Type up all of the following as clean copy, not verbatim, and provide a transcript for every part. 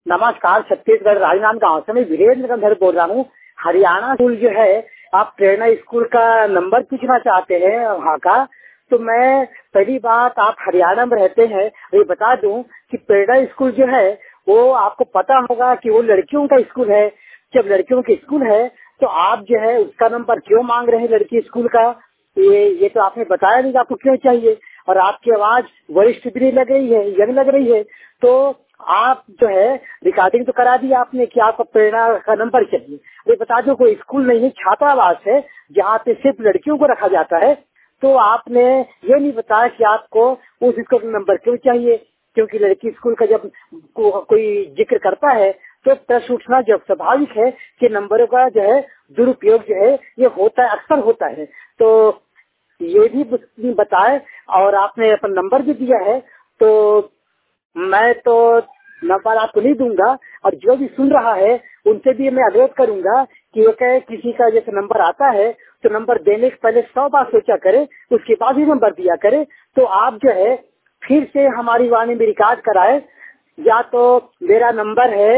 नमस्कार, छत्तीसगढ़ राजनांदगांव से मैं वीरेंद्र गंधर बोल रहा हूँ। हरियाणा स्कूल जो है, आप प्रेरणा स्कूल का नंबर पूछना चाहते हैं वहाँ का। तो मैं पहली बात, आप हरियाणा में रहते हैं, ये बता दूं कि प्रेरणा स्कूल जो है वो आपको पता होगा कि वो लड़कियों का स्कूल है। जब लड़कियों का स्कूल है तो आप जो है उसका नंबर क्यों मांग रहे हैं लड़की स्कूल का? ये तो आपने बताया नहीं कि आपको क्यों चाहिए। और आपकी आवाज वरिष्ठ भी नहीं लग रही है, यंग लग रही है। तो आप जो है रिकॉर्डिंग तो करा दी आपने कि आपको प्रेरणा का नंबर चाहिए। ये बता दो, कोई स्कूल नहीं है, छात्रावास है जहाँ पे सिर्फ लड़कियों को रखा जाता है। तो आपने ये नहीं बताया कि आपको उस स्कूल का नंबर क्यों चाहिए, क्योंकि लड़की स्कूल का जब कोई जिक्र करता है तो प्रश्न उठना जब स्वाभाविक है कि नंबरों का जो है दुरुपयोग जो है ये होता है, अक्सर होता है। तो ये भी बताए, और आपने अपन नंबर भी दिया है। तो मैं तो नंबर आपको नहीं दूंगा, और जो भी सुन रहा है उनसे भी मैं अनुरोध करूंगा कि वो कहे किसी का जैसे नंबर आता है तो नंबर देने से पहले 100 बार सोचा करे, उसके बाद ही नंबर दिया करे। तो आप जो है फिर से हमारी वाणी में रिकॉर्ड कराए। या तो मेरा नंबर है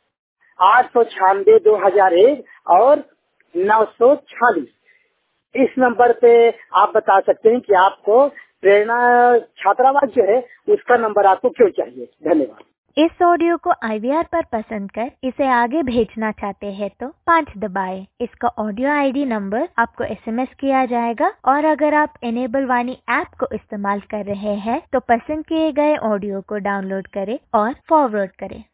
896-2001 और 946। इस नंबर पे आप बता सकते हैं कि आपको प्रेरणा छात्रावास जो है उसका नंबर आपको क्यों चाहिए। धन्यवाद। इस ऑडियो को IVR पर पसंद कर इसे आगे भेजना चाहते हैं तो 5 दबाएं। इसका ऑडियो ID नंबर आपको SMS किया जाएगा, और अगर आप एनेबल वाणी ऐप को इस्तेमाल कर रहे हैं तो पसंद किए गए ऑडियो को डाउनलोड करें और फॉरवर्ड करें।